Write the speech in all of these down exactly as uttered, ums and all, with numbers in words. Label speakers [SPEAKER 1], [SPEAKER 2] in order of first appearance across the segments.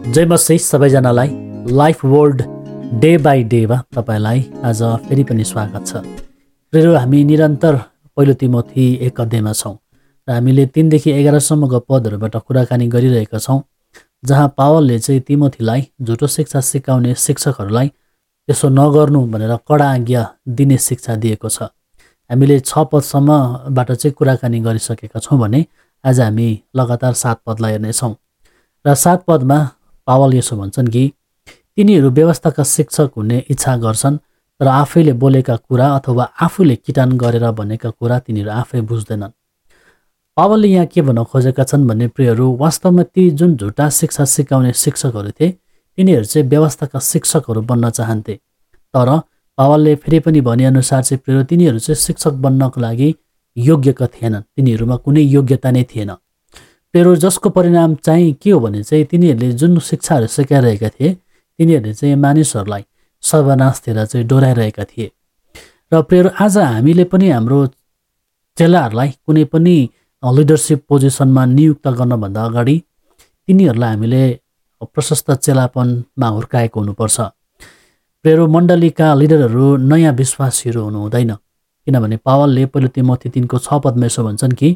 [SPEAKER 1] जय मसीह सबैजनालाई life world day by डेमा तपाईँलाई आज फेरि पनि स्वागत छ। र हामी निरन्तर पहिलो तिमोथी एक अध्यायमा छौँ र हामीले तीनदेखि एघारसम्मको पदहरूबाट कुराकानी गरिरहेका छौँ, जहाँ पावलले चाहिँ तिमोथीलाई झुटो शिक्षा सिकाउने शिक्षकहरूलाई त्यसो नगर्नु भनेर कडा आज्ञा दिने शिक्षा दिएको छ। हामीले छ पदसम्मबाट चाहिँ कुराकानी गरिसकेका छौँ भने आज हामी लगातार सात पदलाई हेर्नेछौँ। र सात पदमा पावल यसो भन्छन् कि तिनीहरू व्यवस्थाका शिक्षक हुने इच्छा गर्छन्, तर आफैले बोलेका कुरा अथवा आफूले किटान गरेर भनेका कुरा तिनीहरू आफै बुझ्दैनन्। पावलले यहाँ के भन्न खोजेका छन् भने प्रियहरू, वास्तवमा ती जुन झुटा शिक्षा सिकाउने शिक्षकहरू थिए तिनीहरू चाहिँ व्यवस्थाका शिक्षकहरू बन्न चाहन्थे। तर पावलले फेरि पनि भनेअनुसार चाहिँ प्रियहरू तिनीहरू चाहिँ शिक्षक बन्नको लागि योग्यका थिएनन्, तिनीहरूमा कुनै योग्यता नै थिएन। प्रियहरू, जसको परिणाम चाहिँ के हो भने चाहिँ तिनीहरूले जुन शिक्षाहरू सिकाइरहेका थिए तिनीहरूले चाहिँ मानिसहरूलाई सर्वनाशतिर चाहिँ डोराइरहेका थिए। र प्रियहरू, आज हामीले पनि हाम्रो चेलाहरूलाई कुनै पनि लिडरसिप पोजिसनमा नियुक्त गर्नभन्दा अगाडि तिनीहरूलाई हामीले प्रशस्त चेलापनमा हुर्काएको हुनुपर्छ। प्रियहरू, मण्डलीका लिडरहरू नयाँ विश्वासीहरू हुनु हुँदैन, किनभने पावलले पहिलो तिमोथी तिनको छ पदमा यसो भन्छन् कि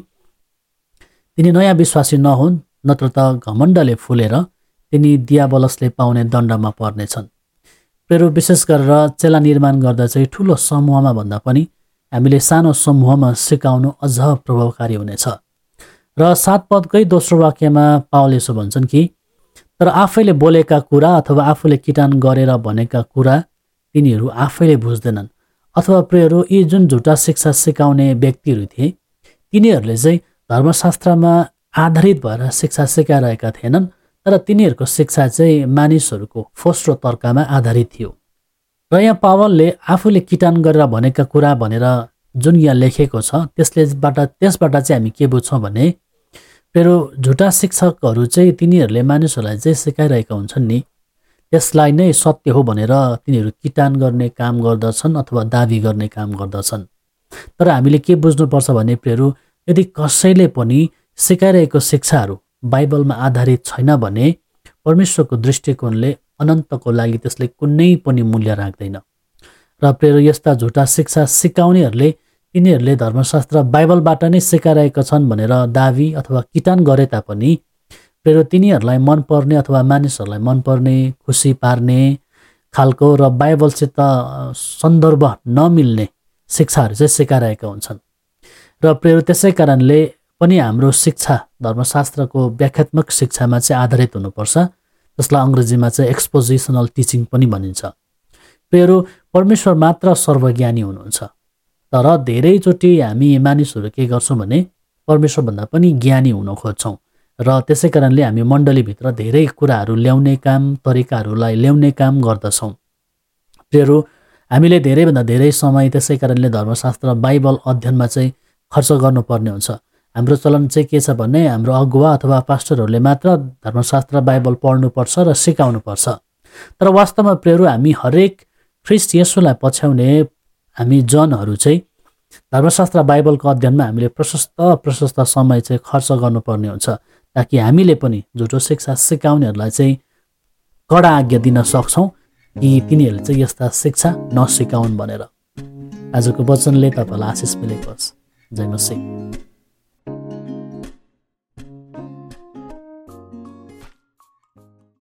[SPEAKER 1] तिनी नयाँ विश्वासी नहुन्, नत्र त घमण्डले फुलेर तिनी दियाबलसले पाउने दण्डमा पर्नेछन्। प्रियहरू, विशेष गरेर चेला निर्माण गर्दा चाहिँ ठुलो समूहमा भन्दा पनि हामीले सानो समूहमा सिकाउनु अझ प्रभावकारी हुनेछ। र सात पदकै दोस्रो वाक्यमा पावल यसो भन्छन् कि तर आफैले बोलेका कुरा अथवा आफूले किटान गरेर भनेका कुरा तिनीहरू आफैले बुझ्दैनन्। अथवा प्रियहरू, यी जुन झुटा शिक्षा सिकाउने व्यक्तिहरू थिए तिनीहरूले चाहिँ धर्मशास्त्रमा आधारित भएर शिक्षा सिकाइरहेका थिएनन्, तर तिनीहरूको शिक्षा चाहिँ मानिसहरूको फोस्रो तर्कमा आधारित थियो। र यहाँ पावलले आफूले किटान गरेर भनेका कुरा भनेर जुन यहाँ लेखेको छ त्यसलेबाट त्यसबाट चाहिँ हामी के बुझ्छौँ भने प्रियहरू, झुटा शिक्षकहरू चाहिँ तिनीहरूले मानिसहरूलाई चाहिँ सिकाइरहेका हुन्छन् नि, त्यसलाई नै सत्य हो भनेर तिनीहरू किटान गर्ने काम गर्दछन् अथवा दाबी गर्ने काम गर्दछन्। तर हामीले के बुझ्नुपर्छ भने प्रियहरू, यदि कसैले पनि सिकाइरहेको शिक्षाहरू बाइबलमा आधारित छैन भने परमेश्वरको दृष्टिकोणले अनन्तको लागि त्यसले कुनै पनि मूल्य राख्दैन। र प्रियहरू, यस्ता झुटा शिक्षा सिकाउनेहरूले तिनीहरूले धर्मशास्त्र बाइबलबाट नै सिकाइरहेका छन् भनेर दाबी अथवा किटान गरे तापनि प्रियहरू तिनीहरूलाई मनपर्ने अथवा मानिसहरूलाई मनपर्ने खुसी पार्ने खालको र बाइबलसित सन्दर्भ नमिल्ने शिक्षाहरू चाहिँ सिकाइरहेका हुन्छन्। र प्रियहरू, त्यसै कारणले पनि हाम्रो शिक्षा धर्मशास्त्रको व्याख्यात्मक शिक्षामा चाहिँ आधारित हुनुपर्छ, जसलाई अङ्ग्रेजीमा चाहिँ एक्सपोजिसनल टिचिङ पनि भनिन्छ। प्रियहरू, परमेश्वर मात्र सर्वज्ञानी हुनुहुन्छ, तर धेरैचोटि हामी मानिसहरू के गर्छौँ भने परमेश्वरभन्दा पनि ज्ञानी हुन खोज्छौँ। र त्यसै कारणले हामी मण्डलीभित्र धेरै कुराहरू ल्याउने काम तरिकाहरूलाई ल्याउने काम गर्दछौँ। प्रियहरू, हामीले धेरैभन्दा धेरै समय त्यसै कारणले धर्मशास्त्र बाइबल अध्ययनमा चाहिँ खर्च गर्नुपर्ने हुन्छ। हाम्रो चलन चाहिँ के छ भने हाम्रो अगुवा अथवा पास्टरहरूले मात्र धर्मशास्त्र बाइबल पढ्नुपर्छ र सिकाउनुपर्छ। तर वास्तवमा प्रियहरू, हामी हरेक ख्रिस्ट येशूलाई पछ्याउने हामी जनहरू चाहिँ धर्मशास्त्र बाइबलको अध्ययनमा हामीले प्रशस्त प्रशस्त समय चाहिँ खर्च गर्नुपर्ने हुन्छ, ताकि हामीले पनि झुटो शिक्षा सिकाउनेहरूलाई चाहिँ कडा आज्ञा दिन सक्छौँ कि तिनीहरूले चाहिँ यस्ता शिक्षा नसिकाउन् भनेर। आजको वचनले तपाईँलाई आशिष मिलेको होस्। जय मसीह।